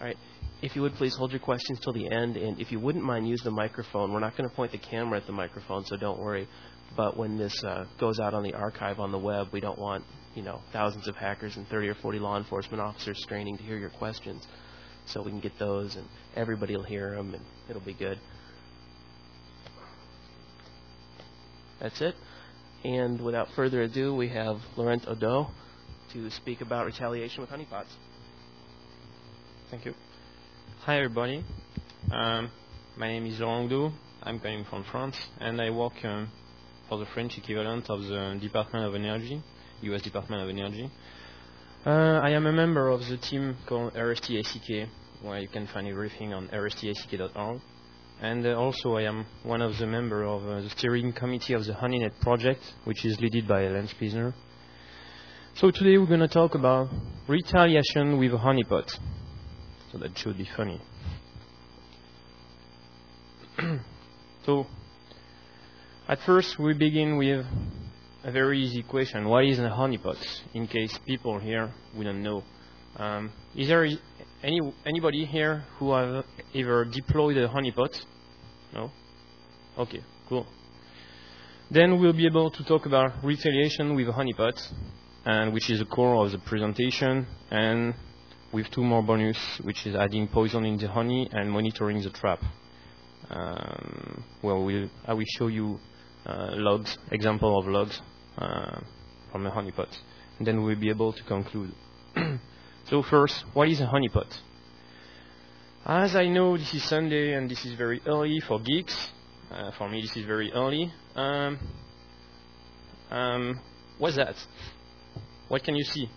All right. If you would please hold your questions till the end, and if you wouldn't mind, use the microphone. We're not going to point the camera at the microphone, so don't worry. But when this goes out on the archive on the web, we don't want thousands of hackers and 30 or 40 law enforcement officers straining to hear your questions. So we can get those, and everybody will hear them, and it'll be good. That's it. And without further ado, we have Laurent Oudot to speak about retaliation with honeypots. Thank you. Hi, everybody. My name is Laurent Oudot. I'm coming from France, and I work for the French equivalent of the Department of Energy, U.S. Department of Energy. I am a member of the team called RST-ACK, where you can find everything on rstack.org. And also I am one of the members of the steering committee of the HoneyNet project, which is led by Lance Pisner. So today we're going to talk about retaliation with a honeypot. So that should be funny. So at first we begin with a very easy question. What is a honeypot? In case people here wouldn't know. Is there anybody here who have ever deployed a honeypot? No? Okay, cool. Then we'll be able to talk about retaliation with a honeypot, and which is the core of the presentation, and with two more bonus, which is adding poison in the honey and monitoring the trap. I will show you logs, example of logs from a honeypot, and then we'll be able to conclude. So first, what is a honeypot? As I know this is Sunday and this is very early for geeks, for me this is very early. What's that? What can you see?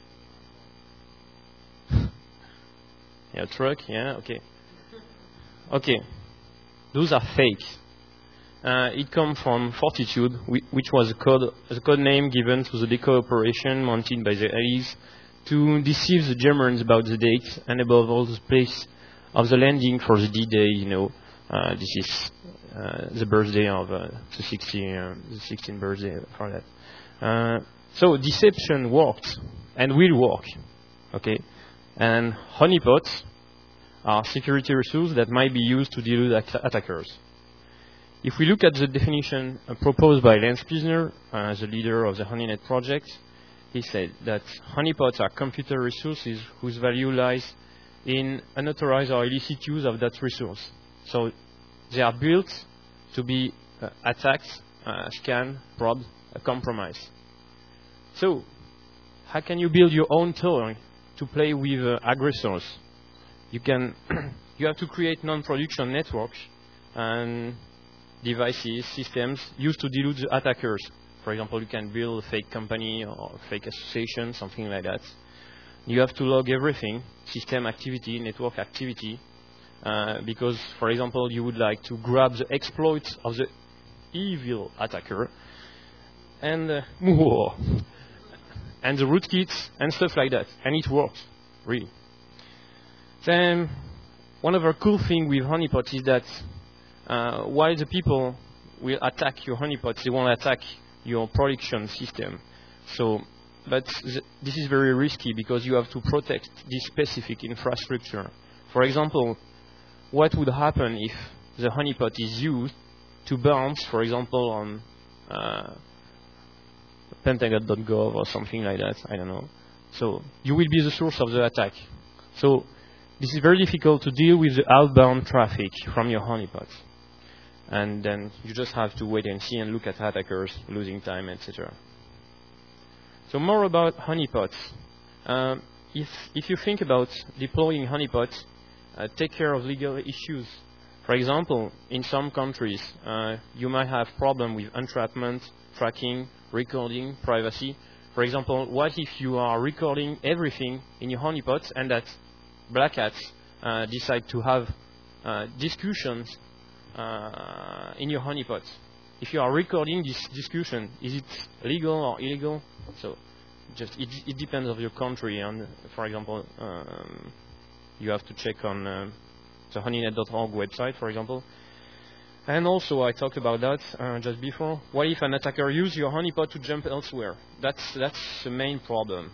Yeah, a truck, yeah, okay. Okay, those are fake. It comes from Fortitude, which was the code name given to the decoy operation mounted by the Allies to deceive the Germans about the date and above all the place of the landing for the D-Day. This is the birthday of the 16th birthday for that. So deception worked and will work. Okay, and honeypots are security resources that might be used to deal with attackers. If we look at the definition proposed by Lance Pisner, the leader of the HoneyNet project, he said that honeypots are computer resources whose value lies in unauthorized or illicit use of that resource. So they are built to be attacked, scanned, probed, compromised. So how can you build your own toy to play with aggressors? You have to create non-production networks and devices, systems used to deal with the attackers. For example, you can build a fake company or a fake association, something like that. You have to log everything, system activity, network activity, because, for example, you would like to grab the exploits of the evil attacker and the rootkits and stuff like that. And it works, really. Then, one other cool thing with honeypots is that while the people will attack your honeypots, they won't attack your production system. But this is very risky because you have to protect this specific infrastructure. For example, what would happen if the honeypot is used to bounce, for example, on Pentagon.gov or something like that? I don't know. So you will be the source of the attack. So this is very difficult to deal with the outbound traffic from your honeypots. And then you just have to wait and see and look at attackers losing time, etc. So more about honeypots. If you think about deploying honeypots, take care of legal issues. For example, in some countries, you might have problem with entrapment, tracking, recording, privacy. For example, what if you are recording everything in your honeypots and that black hats decide to have discussions in your honeypots? If you are recording this discussion, is it legal or illegal? So it depends on your country. And for example, you have to check on the honeynet.org website, for example. And also, I talked about that just before. What if an attacker uses your honeypot to jump elsewhere? That's the main problem.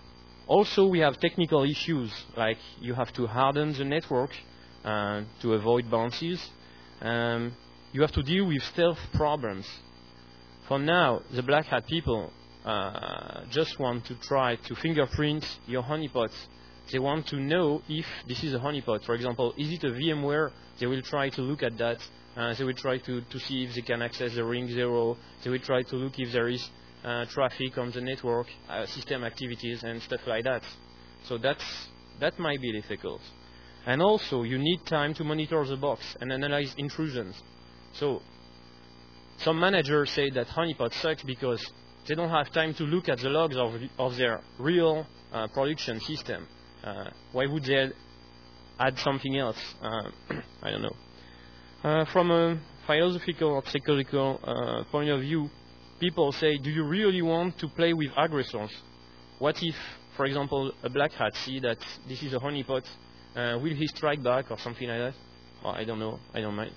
Also, we have technical issues, like you have to harden the network to avoid bounces. You have to deal with stealth problems. For now, the Black Hat people just want to try to fingerprint your honeypot. They want to know if this is a honeypot. For example, is it a VMware? They will try to look at that. They will try to see if they can access the ring 0. They will try to look if there is traffic on the network, system activities, and stuff like that. So that might be difficult. And also, you need time to monitor the box and analyze intrusions. So some managers say that honeypot sucks because they don't have time to look at the logs of their real production system. Why would they add something else? I don't know. From a philosophical or psychological point of view, people say, do you really want to play with aggressors? What if, for example, a Black Hat see that this is a honeypot? Will he strike back or something like that? Well, I don't know. I don't mind.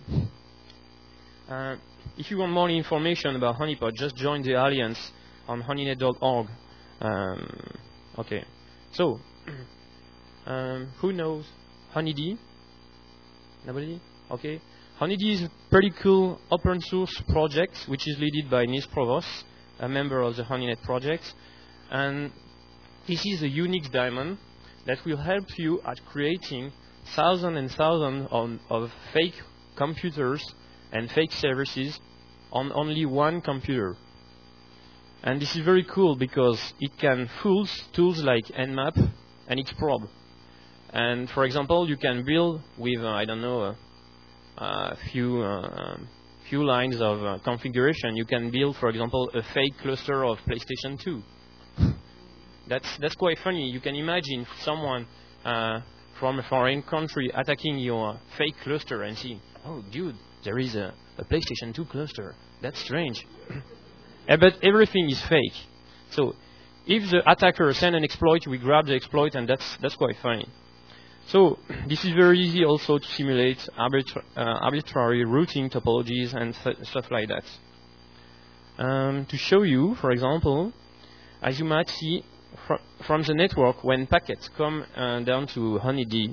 If you want more information about honeypot, just join the alliance on honeynet.org. Okay. So, who knows Honeyd? Nobody? Okay. Honeyd is a pretty cool open source project which is led by Nils Provost, a member of the Honeynet project. And this is a Unix daemon that will help you at creating thousands and thousands of fake computers and fake services on only one computer. And this is very cool because it can fool tools like Nmap and Xprob. And for example, you can build with, I don't know, a few lines of configuration. You can build, for example, a fake cluster of PlayStation 2. That's quite funny. You can imagine someone from a foreign country attacking your fake cluster and saying, "Oh, dude, there is a PlayStation 2 cluster. That's strange." But everything is fake. So if the attacker sends an exploit, we grab the exploit, and that's quite funny. So this is very easy also to simulate arbitrary routing topologies and stuff like that. To show you, for example, as you might see from the network, when packets come down to Honeyd,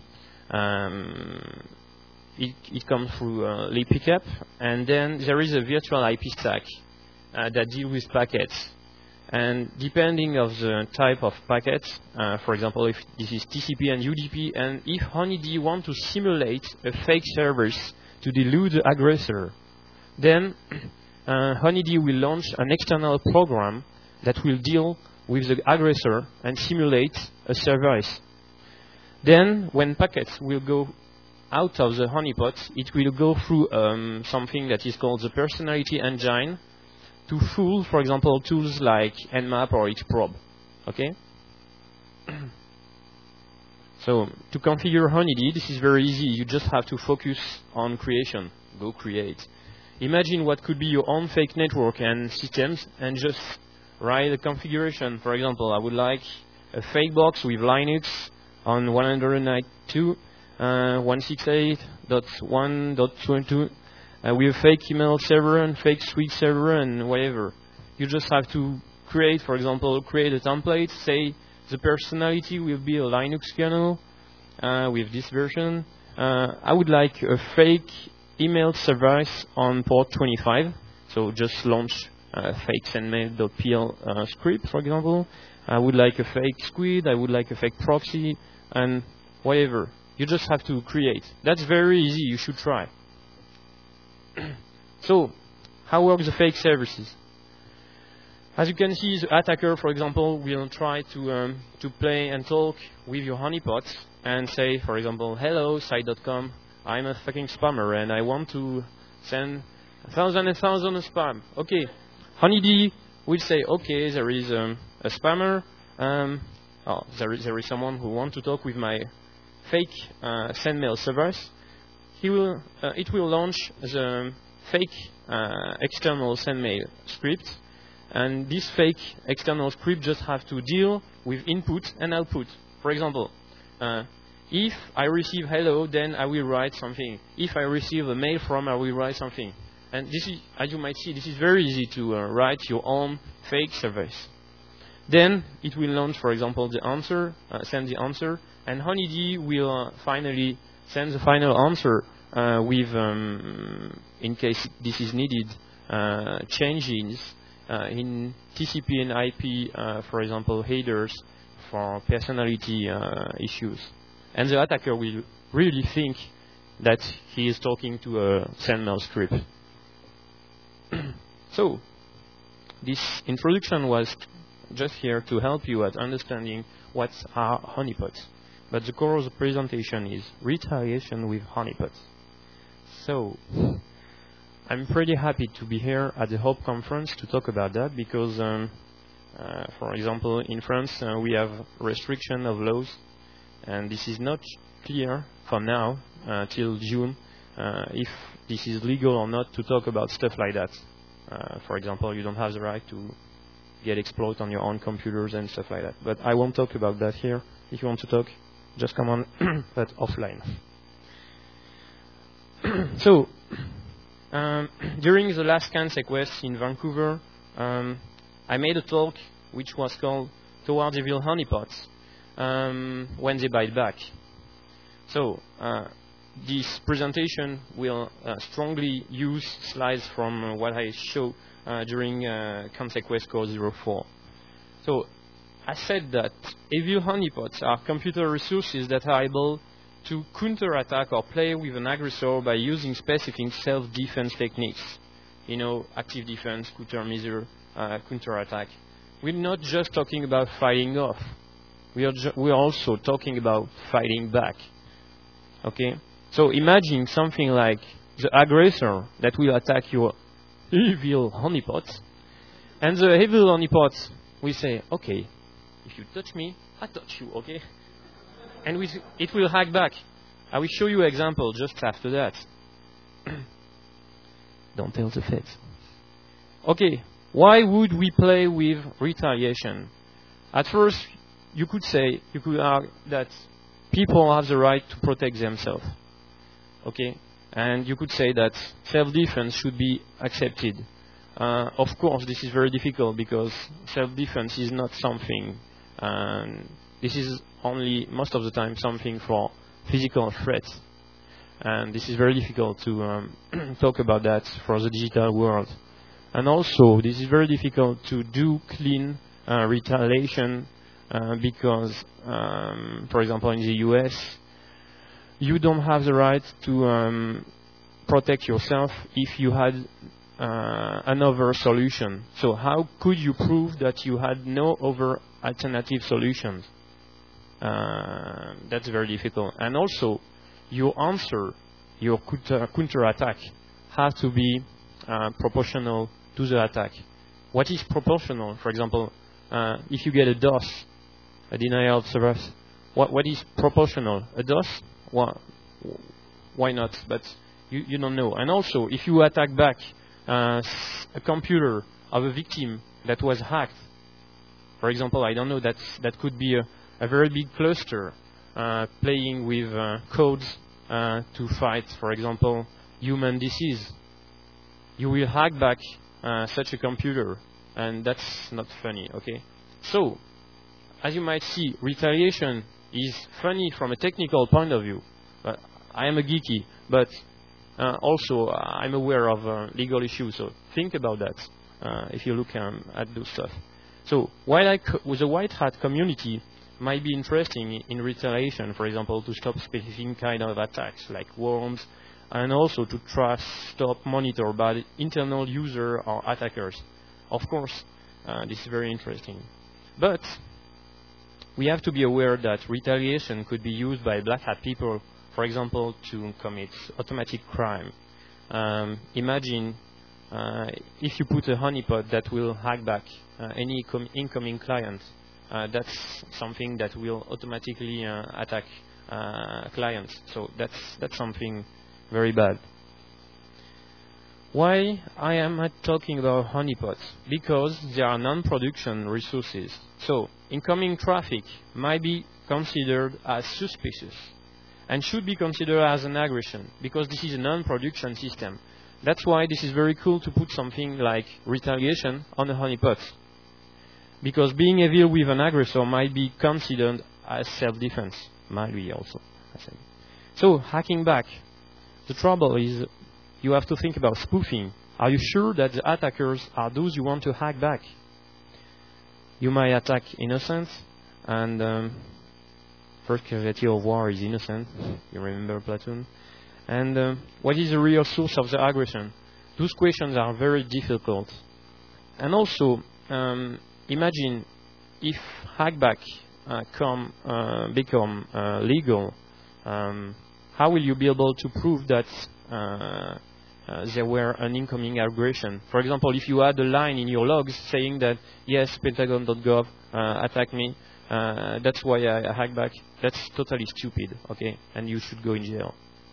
it comes through libpickup, and then there is a virtual IP stack that deals with packets. And depending of the type of packets, for example, if this is TCP and UDP, and if Honeyd want to simulate a fake service to delude the aggressor, then Honeyd will launch an external program that will deal with the aggressor and simulate a service. Then, when packets will go out of the honeypot, it will go through something that is called the personality engine to fool, for example, tools like Nmap or Xprob. Okay? So, to configure Honeyd, this is very easy. You just have to focus on creation. Go create. Imagine what could be your own fake network and systems, and just write a configuration. For example, I would like a fake box with Linux on 192.168.1.22 with a fake email server and fake suite server and whatever. You just have to create, for example, create a template, say the personality will be a Linux kernel with this version. I would like a fake email service on port 25, so just launch fake sendmail.pl script, for example. I would like a fake squid, I would like a fake proxy, and whatever. You just have to create. That's very easy, you should try. So, how work the fake services? As you can see, the attacker, for example, will try to play and talk with your honeypots and say, for example, "Hello, site.com, I'm a fucking spammer and I want to send thousands and thousands of spam." Okay. Honeyd will say, okay, there is a spammer. There is someone who wants to talk with my fake sendmail service. It will launch the fake external sendmail script, and this fake external script just have to deal with input and output. For example, if I receive hello, then I will write something. If I receive a mail from, I will write something. And this is, as you might see, this is very easy to write your own fake service. Then it will launch, for example, the answer, send the answer, and Honeydee will finally send the final answer with, in case this is needed, changes in TCP and IP, for example, headers for personality issues. And the attacker will really think that he is talking to a SendMail script. So, this introduction was just here to help you at understanding what are honeypots. But the core of the presentation is retaliation with honeypots. So, I'm pretty happy to be here at the HOPE conference to talk about that because, for example, in France we have restriction of laws, and this is not clear for now till June if this is legal or not to talk about stuff like that. For example, you don't have the right to get exploit on your own computers and stuff like that. But I won't talk about that here. If you want to talk, just come on, but offline. So, during the last CanSecWest in Vancouver, I made a talk which was called Towards Evil Honeypots, When They Bite Back. So, this presentation will strongly use slides from what I show during CanSecWest Core 04. So, I said that evil honeypots are computer resources that are able to counterattack or play with an aggressor by using specific self-defense techniques. You know, active defense, countermeasure, counterattack. We're not just talking about fighting off. We are also talking about fighting back. Okay? So imagine something like the aggressor that will attack your evil honeypots. And the evil honeypots will say, okay, if you touch me, I touch you, okay? And it will hack back. I will show you an example just after that. Don't tell the feds. Okay, why would we play with retaliation? At first, you could argue that people have the right to protect themselves. Okay? And you could say that self-defense should be accepted. Of course, this is very difficult because self-defense is not something. This is only, most of the time, something for physical threats. And this is very difficult to talk about that for the digital world. And also, this is very difficult to do clean retaliation because, for example, in the US, you don't have the right to protect yourself if you had another solution. So how could you prove that you had no other alternative solutions? That's very difficult. And also, your answer, your counter-attack, has to be proportional to the attack. What is proportional? For example, if you get a DOS, a denial of service, what is proportional? A DOS? Why not? But you don't know. And also, if you attack back a computer of a victim that was hacked, for example, I don't know, that could be a very big cluster playing with codes to fight, for example, human disease. You will hack back such a computer, and that's not funny, okay? So, as you might see, retaliation is funny from a technical point of view. I am a geeky, but also I'm aware of legal issues, so think about that if you look at those stuff. So, while the white hat community might be interesting in retaliation, for example, to stop specific kind of attacks like worms, and also to track, stop, monitor by internal user or attackers. Of course, this is very interesting. But we have to be aware that retaliation could be used by black hat people, for example, to commit automatic crime. Imagine if you put a honeypot that will hack back any incoming client. That's something that will automatically attack clients. So that's something very bad. Why I am talking about honeypots? Because they are non-production resources. So incoming traffic might be considered as suspicious and should be considered as an aggression because this is a non-production system. That's why this is very cool to put something like retaliation on a honeypot. because being evil with an aggressor might be considered as self-defense. Might be also, I think. So, hacking back. The trouble is you have to think about spoofing. Are you sure that the attackers are those you want to hack back? You might attack innocents, and first casualty of war is innocent. You remember Platoon? And what is the real source of the aggression? Those questions are very difficult. And also, imagine if hackback become legal. How will you be able to prove that there were an incoming aggression? For example, if you add a line in your logs saying that, yes, Pentagon.gov attacked me, that's why I hacked back, that's totally stupid, okay? And you should go in jail.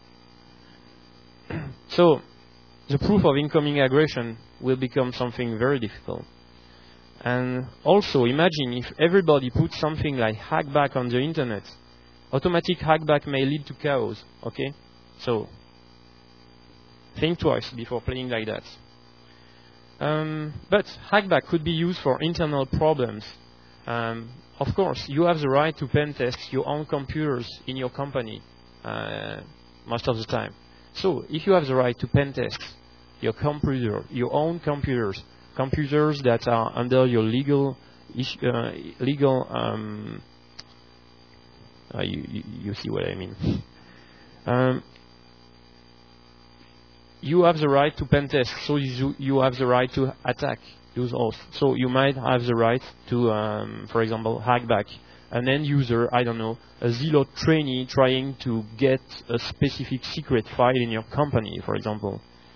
So, the proof of incoming aggression will become something very difficult. And also, imagine if everybody puts something like hackback on the internet. Automatic hackback may lead to chaos, okay? So, think twice before playing like that. But hackback could be used for internal problems. Of course, you have the right to pen test your own computers in your company most of the time. So, if you have the right to pen test your computer, your own computers that are under your legal you see what I mean. You have the right to pen test, so you have the right to attack those hosts. So you might have the right to, for example, hack back an end user, I don't know, a Zillow trainee trying to get a specific secret file in your company, for example.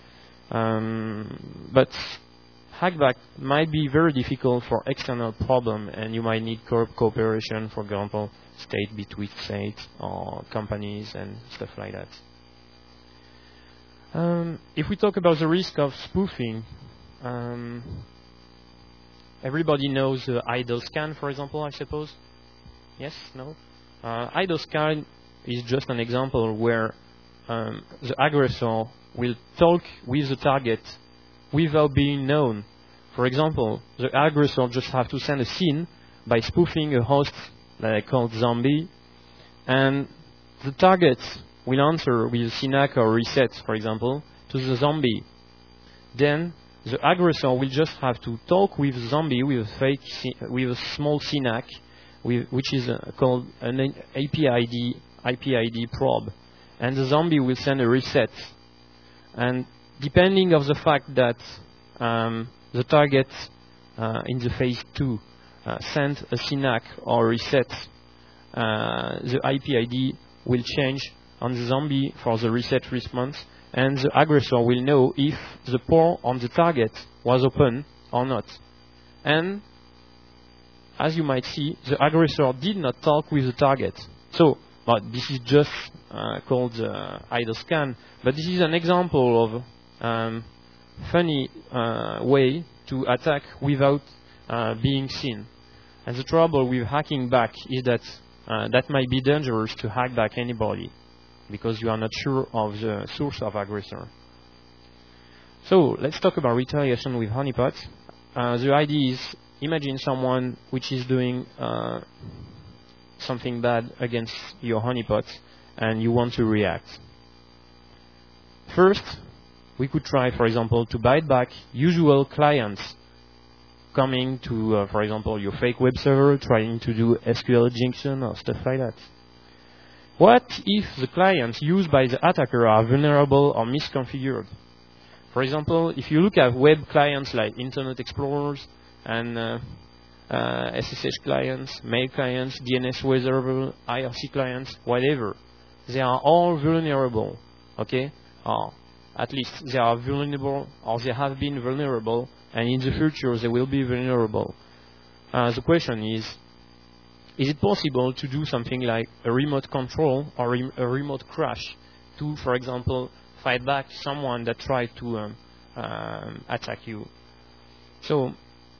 But hackback might be very difficult for external problem, and you might need cooperation, for example, state between states or companies and stuff like that. If we talk about the risk of spoofing, everybody knows idle scan, for example, I suppose. Yes? No? Idle scan is just an example where the aggressor will talk with the target without being known. For example, the aggressor just have to send a scene by spoofing a host that I call zombie, and the target will answer with CNAC or reset, for example, to the zombie. Then the aggressor will just have to talk with the zombie with a small CNAC, which is called an IP-ID probe, and the zombie will send a reset. And depending on the fact that the target in the phase 2 sent a CNAC or reset, the IP-ID will change on the zombie for the reset response, and the aggressor will know if the port on the target was open or not. And as you might see, the aggressor did not talk with the target. So, this is just called idle scan, but this is an example of funny way to attack without being seen. And the trouble with hacking back is that that might be dangerous to hack back anybody, because you are not sure of the source of aggressor. So let's talk about retaliation with honeypot. The idea is, imagine someone which is doing something bad against your honeypot, and you want to react. First, we could try, for example, to bite back usual clients coming to, for example, your fake web server, trying to do SQL injection or stuff like that. What if the clients used by the attacker are vulnerable or misconfigured? For example, if you look at web clients like Internet Explorers and SSH clients, mail clients, DNS web, IRC clients, whatever, they are all vulnerable, okay? Or at least they are vulnerable, or they have been vulnerable, and in the future they will be vulnerable. The question is it possible to do something like a remote control or a remote crash to, for example, fight back someone that tried to attack you? So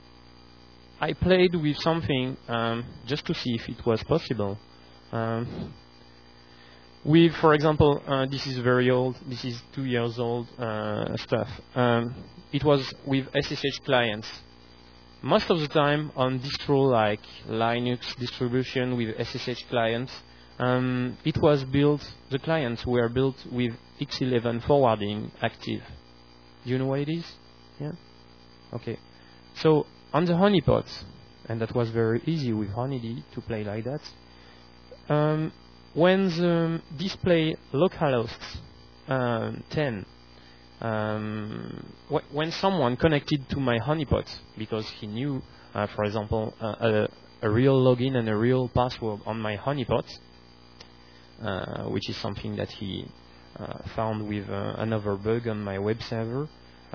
I played with something just to see if it was possible. With, for example, this is very old, this is 2 years old stuff. It was with SSH clients. most of the time on distro like Linux distribution with SSH clients, it was built, the clients were built with X11 forwarding active. Do you know what it is? Yeah? Okay. So on the honeypot, and that was very easy with Honeyd to play like that, when the display localhost 10, when someone connected to my honeypot, because he knew, for example, a real login and a real password on my honeypot, which is something that he found with another bug on my web server,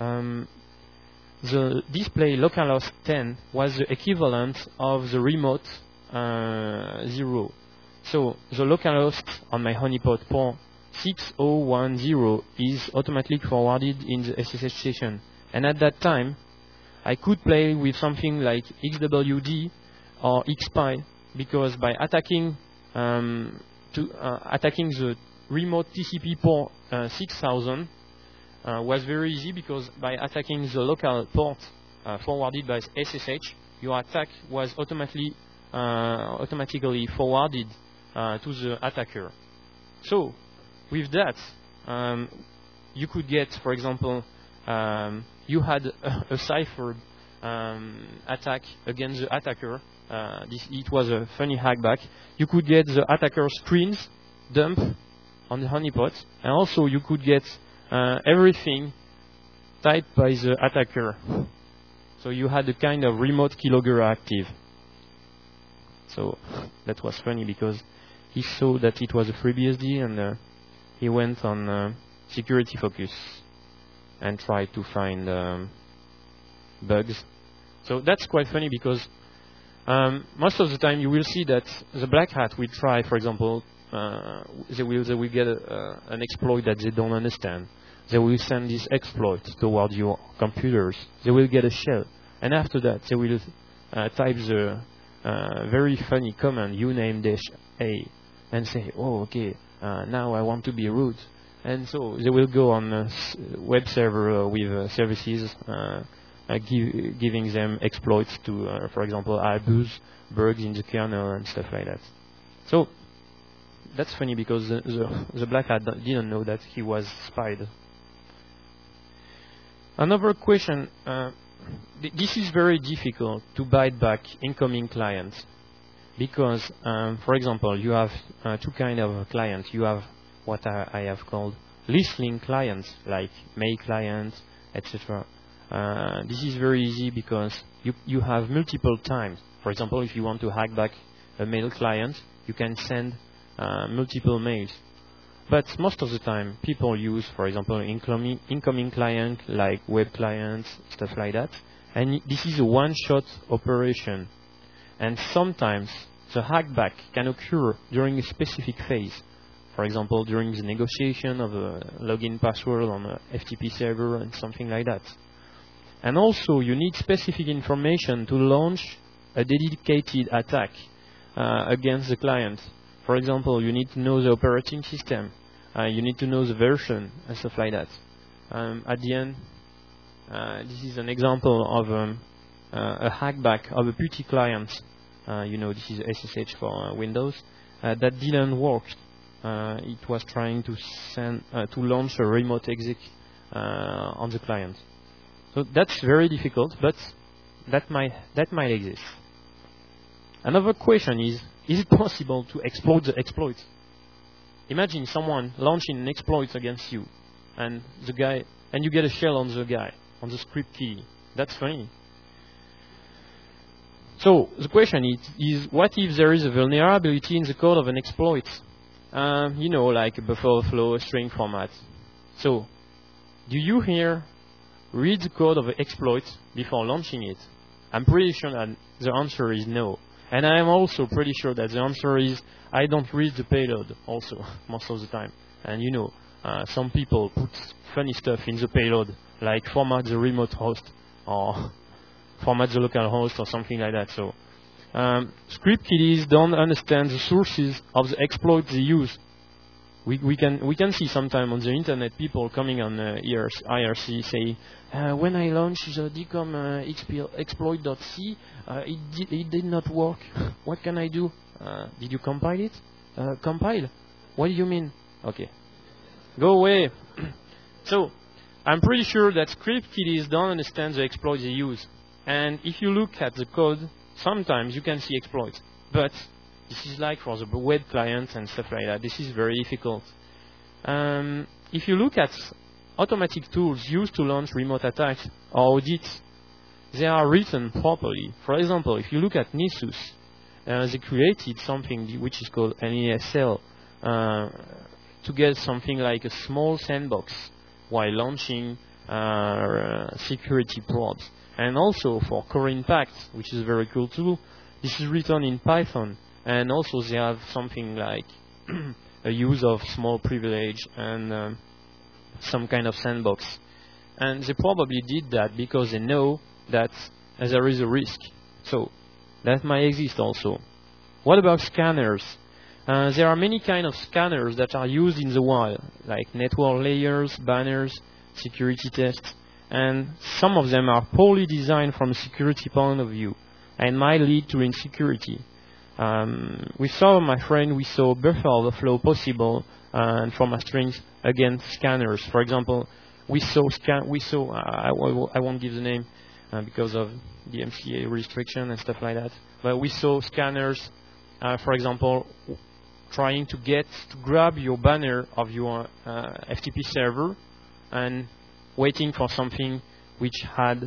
the display localhost 10 was the equivalent of the remote 0. So the localhost on my honeypot port 6010 is automatically forwarded in the SSH session. And at that time, I could play with something like XWD or XPy, because by attacking attacking the remote TCP port 6000 was very easy, because by attacking the local port forwarded by SSH, your attack was automatically forwarded to the attacker. So with that, you could get, for example, you had a cipher attack against the attacker. It was a funny hackback. You could get the attacker screens dump on the honeypot, and also you could get everything typed by the attacker. So you had a kind of remote keylogger active. So that was funny, because he saw that it was a FreeBSD, and he went on security focus and tried to find bugs. So that's quite funny, because most of the time you will see that the black hat will try, for example, they will get an exploit that they don't understand. They will send this exploit toward your computers. They will get a shell, and after that they will type the very funny command uname-a and say, oh, okay, now I want to be root. And so they will go on a web server with services giving them exploits to, for example, abuse bugs in the kernel and stuff like that. So that's funny, because the black hat didn't know that he was spied. Another question, this is very difficult to bite back incoming clients, because, for example, you have two kinds of clients. You have what I have called listening clients, like mail clients, etc. This is very easy, because you have multiple times. For example, if you want to hack back a mail client, you can send multiple mails. But most of the time, people use, for example, incoming client, like web clients, stuff like that. And this is a one-shot operation. And sometimes the hackback can occur during a specific phase. For example, during the negotiation of a login password on a FTP server and something like that. And also, you need specific information to launch a dedicated attack against the client. For example, you need to know the operating system. You need to know the version and stuff like that. At the end, this is an example of a hackback of a PuTTY client. This is SSH for Windows. That didn't work. It was trying to launch a remote exec on the client. So that's very difficult, but that might exist. Another question is it possible to exploit the exploit? Imagine someone launching an exploit against you, and you get a shell on the guy, on the script key. That's funny. So the question is what if there is a vulnerability in the code of an exploit? Like a buffer overflow, a string format. So, do you here read the code of an exploit before launching it? I'm pretty sure that the answer is no. And I'm also pretty sure that the answer is I don't read the payload also, most of the time. And some people put funny stuff in the payload, like format the remote host, or format the local host, or something like that. So, script kiddies don't understand the sources of the exploit they use. We can see sometime on the internet people coming on IRC say, when I launched the DCOM exploit.c, it did not work. What can I do? Did you compile it? Compile? What do you mean? Okay, go away. So I'm pretty sure that script kiddies don't understand the exploits they use. And if you look at the code, sometimes you can see exploits, but this is like for the web clients and stuff like that. This is very difficult. If you look at automatic tools used to launch remote attacks or audits, they are written properly. For example, if you look at Nissus, they created something which is called an ESL to get something like a small sandbox while launching security probes. And also for Core Impact, which is a very cool tool, this is written in Python. And also they have something like a use of small privilege and some kind of sandbox. And they probably did that because they know that there is a risk. So that might exist also. What about scanners? There are many kinds of scanners that are used in the wild, like network layers, banners, security tests. And some of them are poorly designed from a security point of view and might lead to insecurity. We saw buffer overflow possible from a strings against scanners. For example, I won't give the name because of the MCA restriction and stuff like that. But we saw scanners, for example, trying to grab your banner of your FTP server and waiting for something which had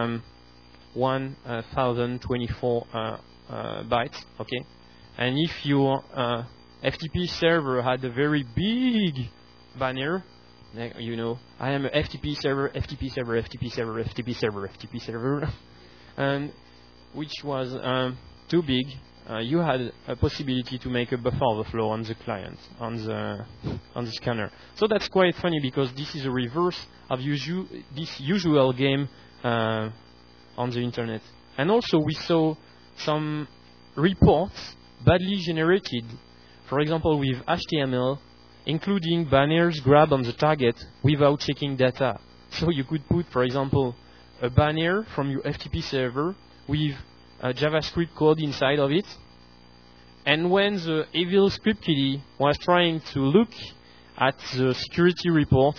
1024 bytes, okay? And if your FTP server had a very big banner, you know, I am a FTP server, FTP server, FTP server, FTP server, FTP server, and which was too big, you had a possibility to make a buffer overflow on the client, on the scanner. So that's quite funny because this is a reverse of this usual game on the internet. And also we saw some reports badly generated, for example with HTML, including banners grabbed on the target without checking data. So you could put, for example, a banner from your FTP server with JavaScript code inside of it, and when the evil script kiddie was trying to look at the security report,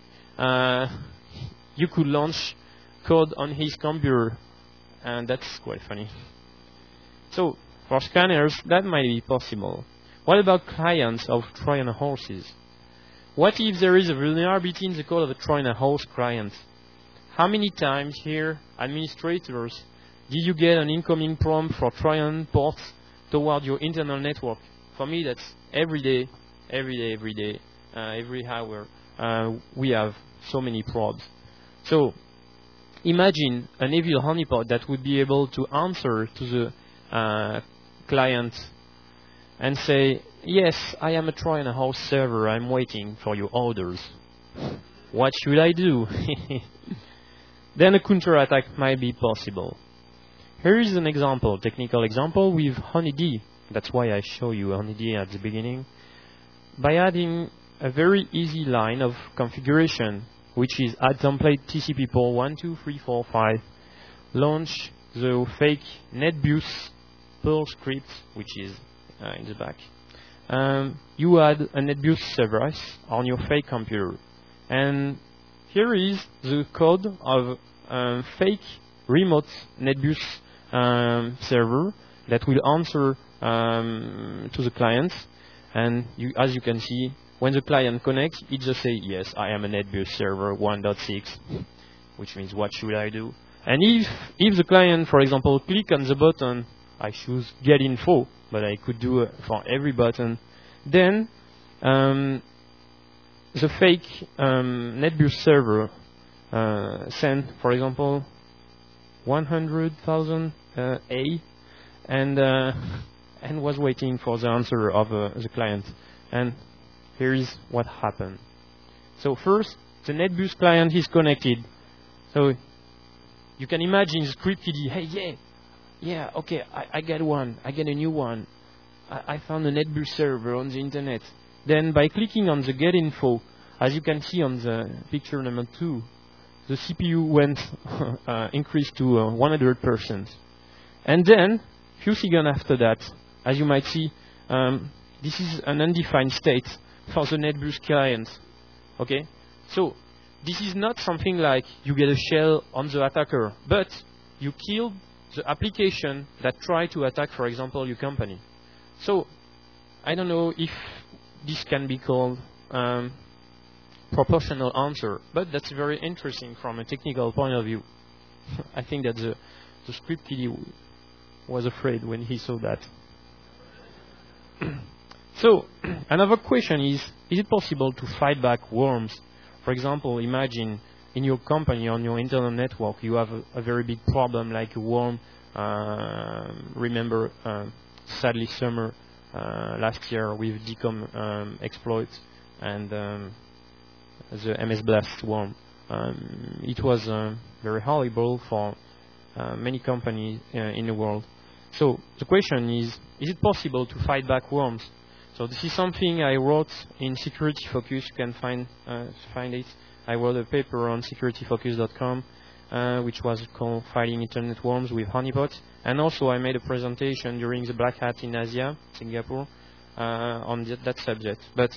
you could launch code on his computer, and that's quite funny. So for scanners, that might be possible. What about clients of Trojan horses? What if there is a vulnerability in the code of a Trojan horse client? How many times here, administrators, did you get an incoming prompt for Trojan ports toward your internal network? For me, that's every day, every hour. We have so many probes. So imagine an evil honeypot that would be able to answer to the client and say, yes, I am a Trojan horse server, I'm waiting for your orders. What should I do? Then a counterattack might be possible. Here is an example, technical example with Honeydy. That's why I show you Honeydy at the beginning. By adding a very easy line of configuration, which is add template TCP port 12345, launch the fake NetBIOS Perl script, which is in the back. You add a NetBIOS service on your fake computer. And here is the code of a fake remote NetBIOS server that will answer to the client. And as you can see, when the client connects, it just says, yes, I am a NetBIOS server 1.6, which means what should I do? And if the client, for example, click on the button, I choose get info, but I could do it for every button, then the fake NetBIOS server sent, for example, 100,000 A and was waiting for the answer of the client. And here is what happened. So first, the NetBIOS client is connected. So you can imagine the script kiddie, hey, yeah, okay, I get one, I get a new one. I found a NetBIOS server on the internet. Then by clicking on the get info, as you can see on the picture number 2, the CPU went increased to 100%. And then, few seconds after that, as you might see, this is an undefined state for the NetBus client. Okay? So, this is not something like you get a shell on the attacker, but you kill the application that try to attack, for example, your company. So, I don't know if this can be called proportional answer, but that's very interesting from a technical point of view. I think that the script kiddie was afraid when he saw that. So, another question is it possible to fight back worms? For example, imagine in your company, on your internal network, you have a very big problem like a worm. Remember, sadly, summer last year with DCOM exploits and the MS Blast worm. It was very horrible for many companies in the world. So the question is it possible to fight back worms? So this is something I wrote in Security Focus. You can find it. I wrote a paper on securityfocus.com, which was called Fighting Internet Worms with Honeypot. And also I made a presentation during the Black Hat in Asia, Singapore, on that subject. But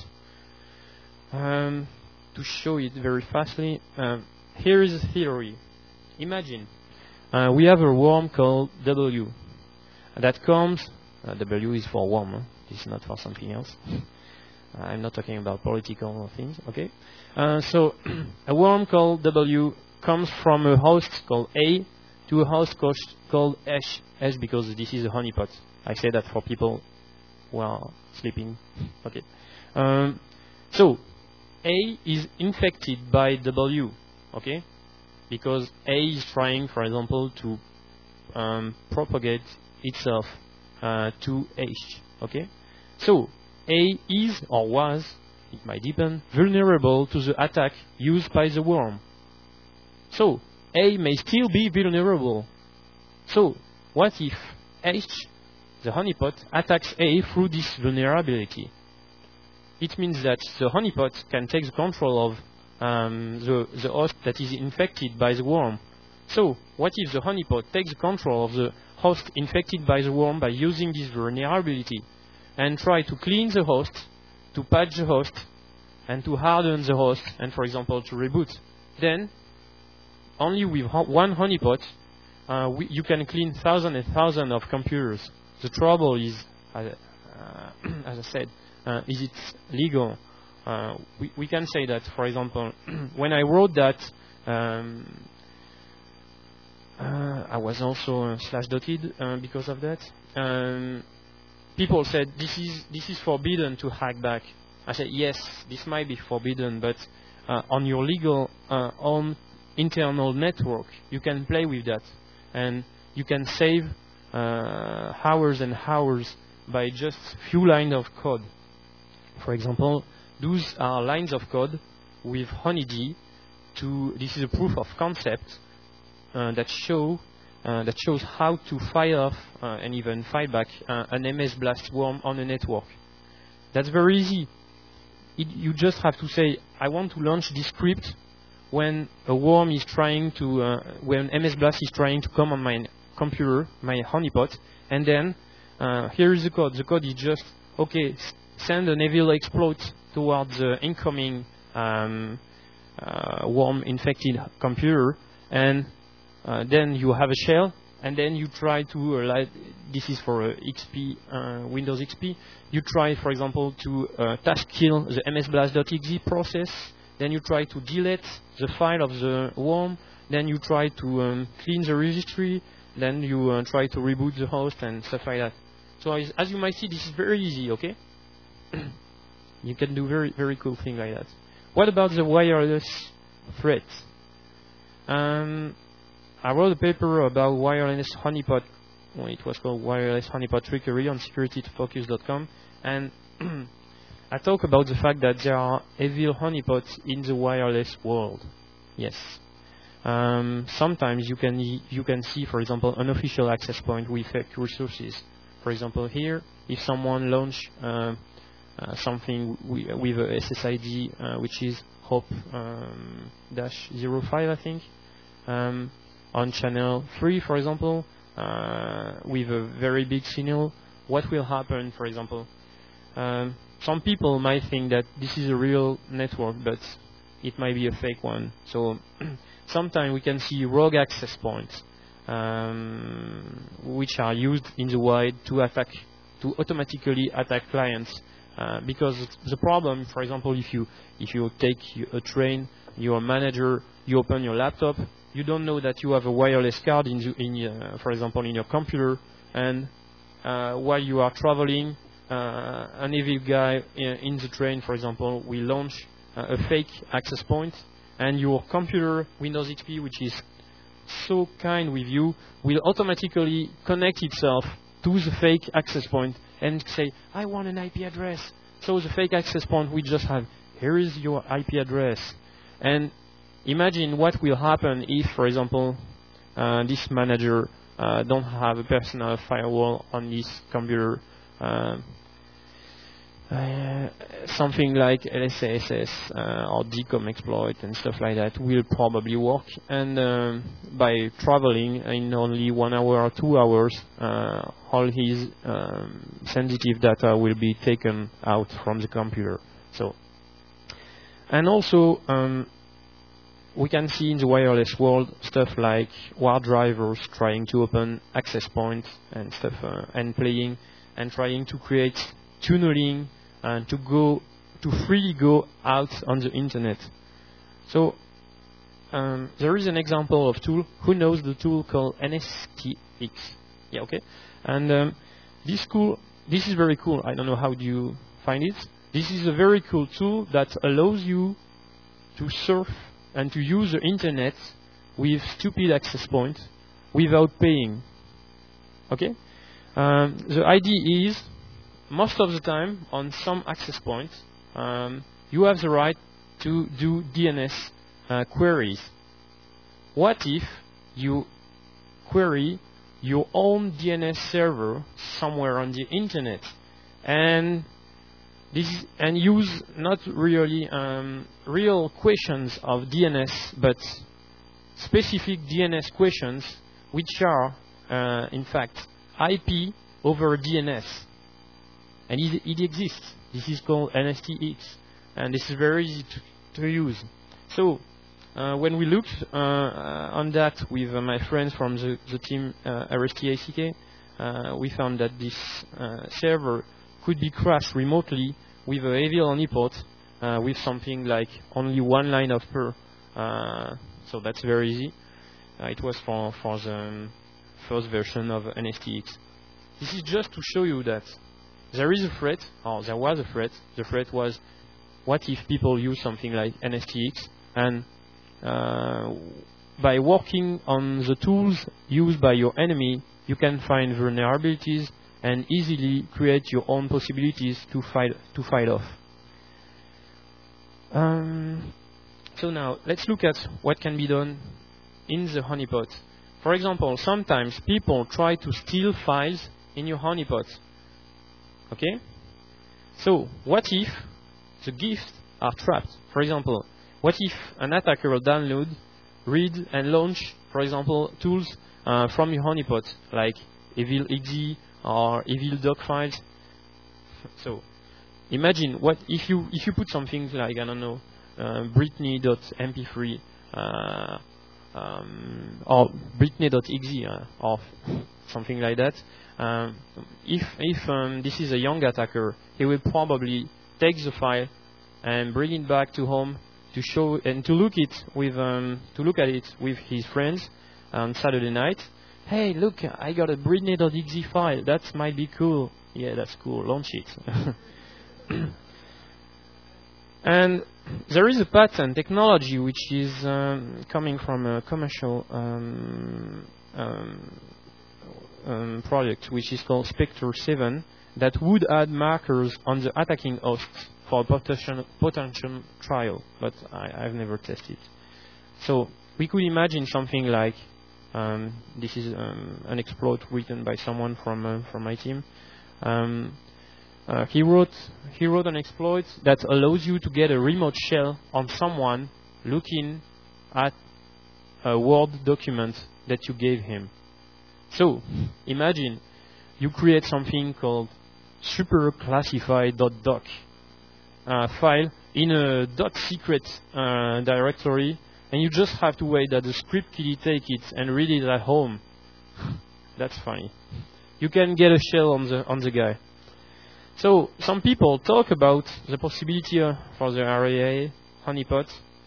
to show it very fastly, here is a theory. Imagine we have a worm called W that comes. W is for worm. Huh? This is not for something else. I'm not talking about political things. Okay. So a worm called W comes from a host called A to a host called S. S because this is a honeypot. I say that for people who are sleeping. Okay. So A is infected by W. Okay. Because A is trying, for example, to propagate itself to H. Okay. So A is or was, it might depend, vulnerable to the attack used by the worm. So A may still be vulnerable. So what if H, the honeypot, attacks A through this vulnerability? It means that the honeypot can take the control of the host that is infected by the worm. So what if the honeypot takes control of the host infected by the worm by using this vulnerability and try to clean the host, to patch the host, and to harden the host, and for example to reboot? Then only with one honeypot you can clean thousands and thousands of computers. The trouble is, as I said, is it legal? We can say that, for example, when I wrote that, I was also slash-dotted because of that. People said this is forbidden to hack back. I said yes, this might be forbidden, but on your legal own internal network, you can play with that, and you can save hours and hours by just few lines of code. For example, those are lines of code with HoneyD. This is a proof of concept that shows how to fire off and even fight back an MS Blast worm on a network. That's very easy. You just have to say, I want to launch this script when a worm is trying to, when MS Blast is trying to come on my computer, my honeypot, and then here is the code. The code is just, okay, send an evil exploit towards the incoming worm-infected computer, and then you have a shell, and then you try to, this is for XP, Windows XP, you try, for example, to task kill the msblast.exe process, then you try to delete the file of the worm, then you try to clean the registry, then you try to reboot the host and stuff like that. So as you might see, this is very easy, okay? You can do very, very cool things like that. What about the wireless threat? I wrote a paper about wireless honeypot. Well, it was called Wireless Honeypot Trickery on securityfocus.com, and I talk about the fact that there are evil honeypots in the wireless world. Yes. Sometimes you can see, for example, unofficial access point with fake resources. For example, here, if someone launch something with a SSID which is HOP-05, I think, on channel 3, for example, with a very big signal. What will happen, for example? Some people might think that this is a real network, but it might be a fake one. So sometimes we can see rogue access points, which are used in the wild to automatically attack clients. Because the problem, for example, if you take a train, you're a manager, you open your laptop, you don't know that you have a wireless card for example, in your computer, and while you are traveling, an evil guy in the train, for example, will launch a fake access point, and your computer, Windows XP, which is so kind with you, will automatically connect itself to the fake access point and say, I want an IP address. So the fake access point will just have, here is your IP address. And imagine what will happen if, for example, this manager don't have a personal firewall on this computer. Something like LSASS or DCOM exploit and stuff like that will probably work. And by traveling in only 1 hour or 2 hours, all his sensitive data will be taken out from the computer. So, and also we can see in the wireless world stuff like war drivers trying to open access points and stuff, and playing and trying to create tunneling and to freely go out on the internet. So there is an example of tool. Who knows the tool called NSTX? Yeah, okay. And this is very cool. I don't know how do you find it. This is a very cool tool that allows you to surf and to use the internet with stupid access points without paying. Okay. The idea is, most of the time, on some access points, you have the right to do DNS queries. What if you query your own DNS server somewhere on the internet and use not really real questions of DNS, but specific DNS questions which are, in fact, IP over DNS. And it exists. This is called NSTX, and this is very easy to use. So when we looked on that with my friends from the team RSTACK, we found that this server could be crashed remotely with a heavy honeypot with something like only one line of per. So that's very easy. It was for the first version of NSTX. This is just to show you that there is a threat, or there was a threat. The threat was, what if people use something like NSTX, and by working on the tools used by your enemy, you can find vulnerabilities and easily create your own possibilities to fight off. So now, let's look at what can be done in the honeypot. For example, sometimes people try to steal files in your honeypot. Okay? So, what if the gifts are trapped? For example, what if an attacker will download, read, and launch, for example, tools from your honeypot, like evil exe or evil doc files? So, imagine what if you put something like, I don't know, Britney.mp3 or Britney.exe or something like that. If this is a young attacker, he will probably take the file and bring it back to home to show and to look at it with his friends on Saturday night. Hey, look, I got a Britney.exe file. That might be cool. Yeah, that's cool. Launch it. And there is a patent technology which is coming from a commercial project which is called Spectre 7, that would add markers on the attacking host for potential trial, but I've never tested. So we could imagine something like this is an exploit written by someone from my team. he wrote an exploit that allows you to get a remote shell on someone looking at a Word document that you gave him. So, imagine you create something called superclassified.doc file in a .secret directory, and you just have to wait that the script kiddie take it and read it at home. That's funny. You can get a shell on the guy. So some people talk about the possibility for the RAA honeypot.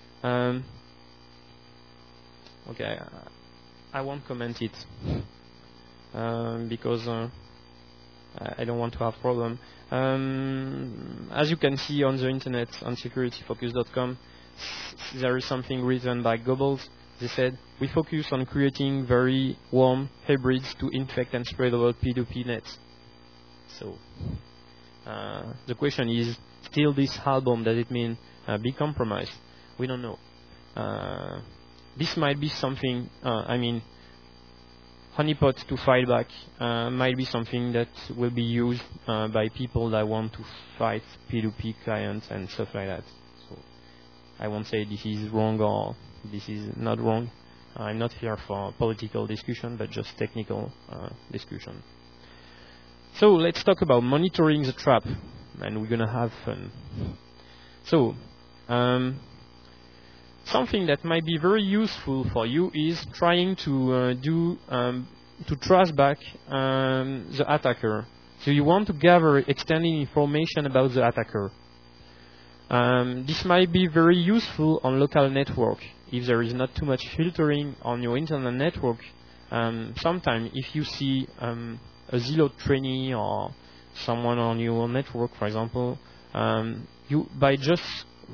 Okay, I won't comment it because I don't want to have problem. As you can see on the internet on securityfocus.com, there is something written by Goebbels. They said, we focus on creating very warm hybrids to infect and spread over P2P nets. So the question is, still this album, does it mean be compromised? We don't know. This might be something, honeypot to file back might be something that will be used by people that want to fight P2P clients and stuff like that. So I won't say this is wrong or this is not wrong. I'm not here for political discussion, but just technical discussion. So let's talk about monitoring the trap, and we're gonna have fun. So something that might be very useful for you is trying to to trace back the attacker. So you want to gather extended information about the attacker. This might be very useful on local network if there is not too much filtering on your internet network. Sometimes if you see a Zillow trainee or someone on your network, for example, you by just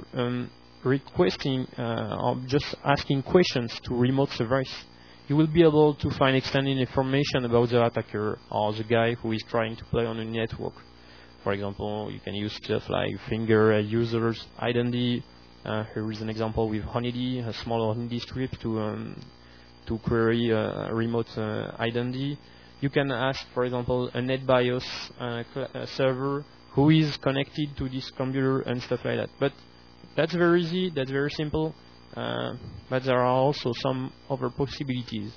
requesting or just asking questions to remote service, you will be able to find extended information about the attacker or the guy who is trying to play on a network. For example, you can use stuff like finger users identity. Here is an example with Honeydee, a small Honeydee script to query a remote identity. You can ask, for example, a NetBIOS server who is connected to this computer and stuff like that. But that's very easy, that's very simple, but there are also some other possibilities.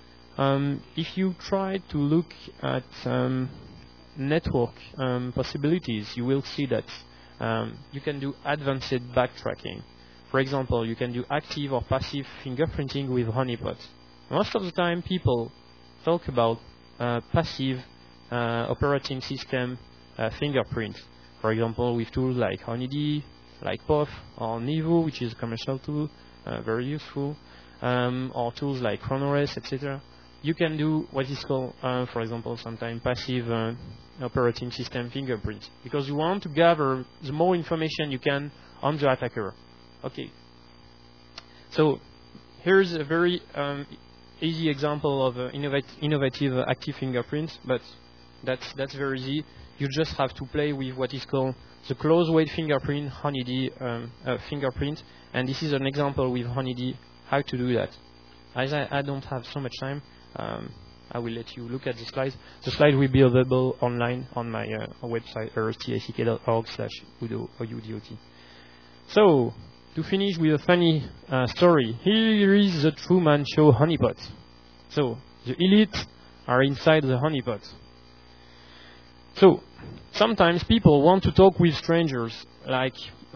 If you try to look at network possibilities, you will see that you can do advanced backtracking. For example, you can do active or passive fingerprinting with honeypot. Most of the time, people talk about passive operating system fingerprint. For example, with tools like Honeydee, like POF or Nivo, which is a commercial tool, very useful, or tools like ChronoRes, etc. You can do what is called, for example, sometimes passive operating system fingerprint, because you want to gather the more information you can on the attacker. Okay. So here's a very easy example of innovative active fingerprint, but that's very easy. You just have to play with what is called the close-weight fingerprint, Honeydee fingerprint, and this is an example with Honeydee how to do that. As I don't have so much time, I will let you look at the slides. The slide will be available online on my website, rstack.org/udo. So, to finish with a funny story, here is the Truman Show honeypot. So, the elite are inside the honeypot. So, sometimes people want to talk with strangers, like,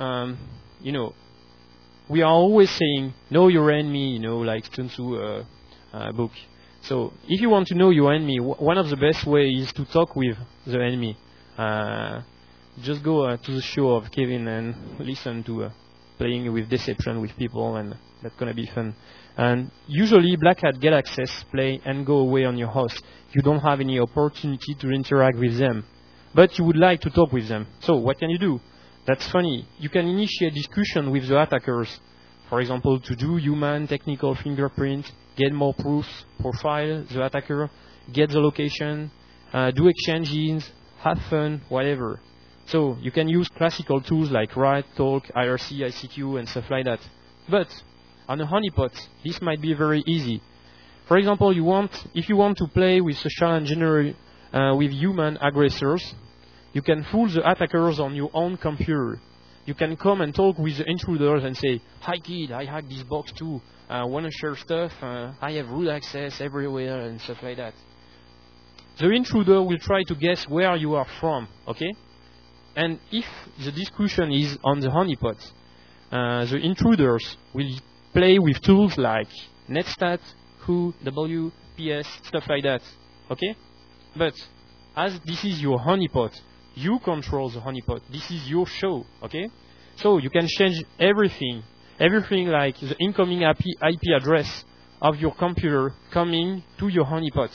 we are always saying, know your enemy, like Sun Tzu book. So, if you want to know your enemy, one of the best ways is to talk with the enemy. Just go to the show of Kevin and listen to playing with deception with people, and that's going to be fun. And usually Black Hat get access, play, and go away on your host. You don't have any opportunity to interact with them, but you would like to talk with them. So what can you do? That's funny. You can initiate discussion with the attackers. For example, to do human technical fingerprint, get more proofs, profile the attacker, get the location, do exchanges, have fun, whatever. So you can use classical tools like Write, Talk, IRC, ICQ, and stuff like that. But on a honeypot, this might be very easy. For example, if you want to play with social engineering with human aggressors, You can fool the attackers on your own computer. You can come and talk with the intruders and say, "Hi kid, I hacked this box too. Want to share stuff? I have root access everywhere," and stuff like that. The intruder will try to guess where you are from, okay? And if the discussion is on the honeypot, the intruders will play with tools like Netstat, Who, WPS, stuff like that, okay? But as this is your honeypot, you control the honeypot. This is your show, okay? So you can change everything like the incoming IP address of your computer coming to your honeypot.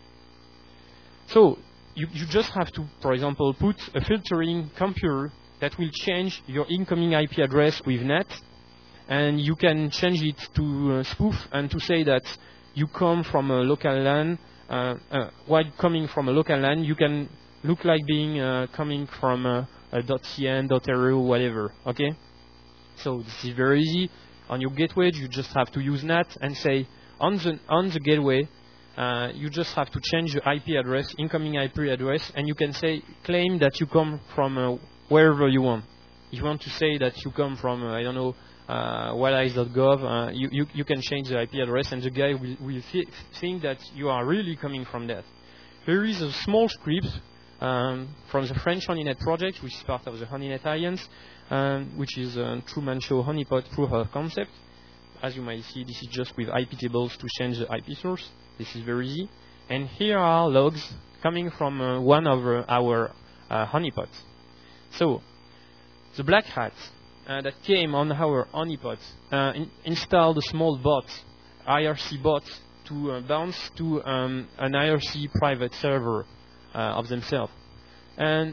So you just have to, for example, put a filtering computer that will change your incoming IP address with net, and you can change it to spoof and to say that you come from a local LAN. While coming from a local LAN, you can look like being coming from a .cn, .ru, whatever, okay? So this is very easy. On your gateway, you just have to use NAT and say, on the gateway, you just have to change the IP address, incoming IP address, and you can claim that you come from wherever you want. If you want to say that you come from, I don't know, wildeyes.gov, you can change the IP address, and the guy will think that you are really coming from that. There is a small script from the French Honeynet project, which is part of the Honeynet Alliance, which is a Truman Show honeypot proof of concept. As you might see, this is just with IP tables to change the IP source. This is very easy. And here are logs coming from one of our honeypots. So, the black hat that came on our honeypot installed a small bot, IRC bot, to bounce to an IRC private server of themselves. And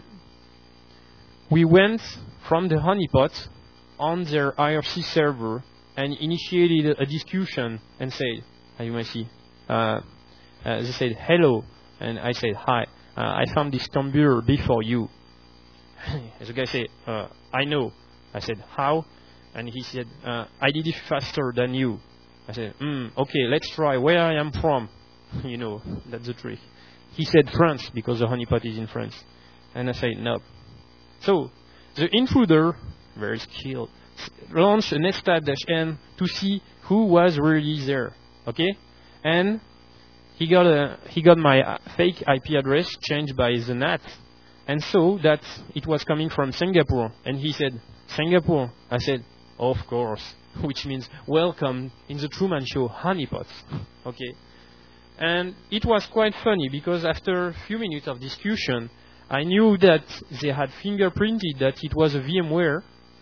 we went from the honeypot on their IRC server and initiated a discussion and said, as you might see, they said hello, and I said hi. I found this computer before you. The guy said, I know. I said, how? And he said, I did it faster than you. I said, okay, let's try where I am from. You know, that's the trick. He said France, because the honeypot is in France. And I said, no. So, the intruder, very skilled, launched a netstat-n to see who was really there. Okay? And he got my fake IP address changed by the NAT, and saw that it was coming from Singapore. And he said, Singapore? I said, of course, which means welcome in the Truman Show honeypots. Okay? And it was quite funny, because after a few minutes of discussion, I knew that they had fingerprinted that it was a VMware,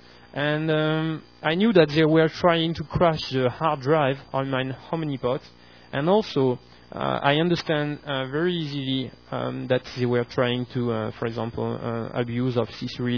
and I knew that they were trying to crash the hard drive on my honeypot, and also I understand very easily that they were trying to, for example, abuse of sysread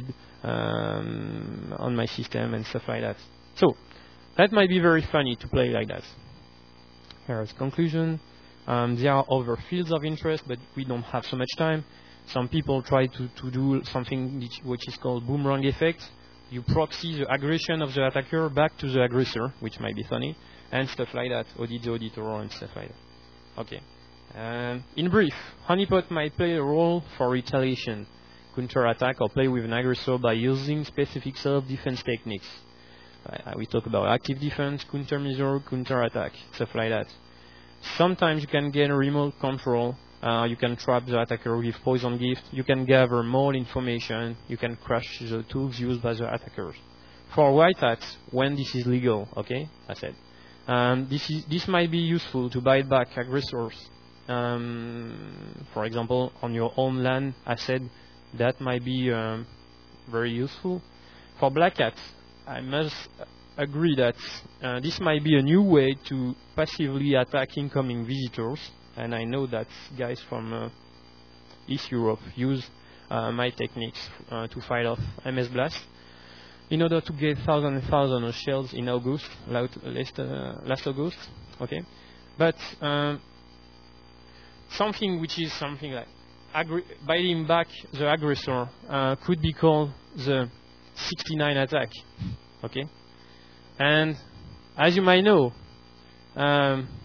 on my system and stuff like that. So that might be very funny to play like that. Here's conclusion. There are other fields of interest, but we don't have so much time. Some people try to do something which is called boomerang effect. You proxy the aggression of the attacker back to the aggressor, which might be funny, and stuff like that. Audit the auditor and stuff like that. Okay. In brief, honeypot might play a role for retaliation, counterattack, or play with an aggressor by using specific self-defense techniques. We talk about active defense, countermeasure, counterattack, stuff like that. Sometimes you can gain remote control. You can trap the attacker with poison gift. You can gather more information. You can crash the tools used by the attackers. For white hats, when this is legal, okay, I said. This might be useful to bite back aggressors. For example, on your own LAN, I said that might be very useful. For black hats, I must agree that this might be a new way to passively attack incoming visitors. And I know that guys from East Europe use my techniques to fight off MS Blast in order to get thousands and thousands of shells in August, last August. Okay, but something which is something like biting back the aggressor could be called the 69 attack. Okay, and as you might know,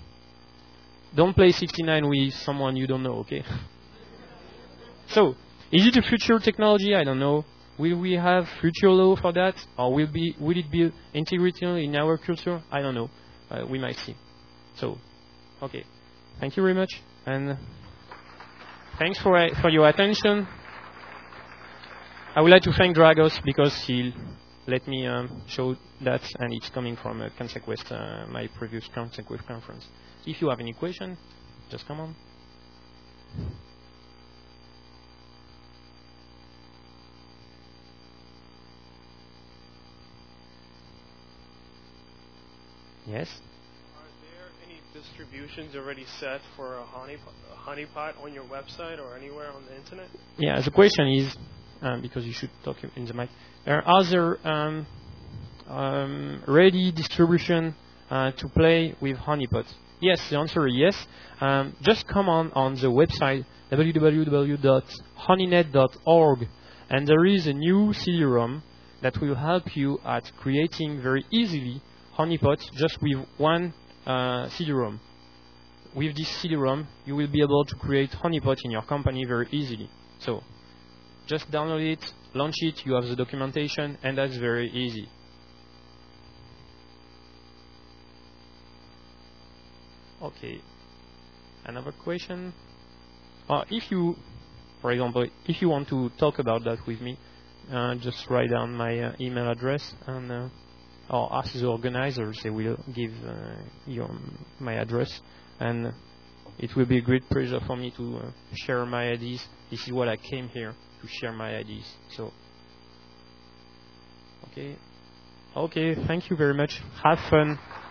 don't play 69 with someone you don't know, okay? So, Is it a future technology? I don't know. Will we have future law for that, or will it be integrated in our culture? I don't know. We might see. So, okay. Thank you very much, and thanks for your attention. I would like to thank Dragos because he let me show that, and it's coming from Consequest, my previous Consequest conference. If you have any question, just come on. Yes? Are there any distributions already set for a honeypot on your website or anywhere on the internet? Yeah, the question is, because you should talk in the mic, are there ready distribution to play with honeypot? Yes, the answer is yes. Just come on the website www.honeynet.org, and there is a new CD-ROM that will help you at creating very easily honeypots just with one CD-ROM. With this CD-ROM, you will be able to create honeypots in your company very easily. So, just download it, launch it, you have the documentation, and that's very easy. Okay, another question. If you, for example, if you want to talk about that with me, just write down my email address, and or ask the organizers. They will give my address, and it will be a great pleasure for me to share my ideas. This is what I came here to share my ideas. So, okay, thank you very much. Have fun.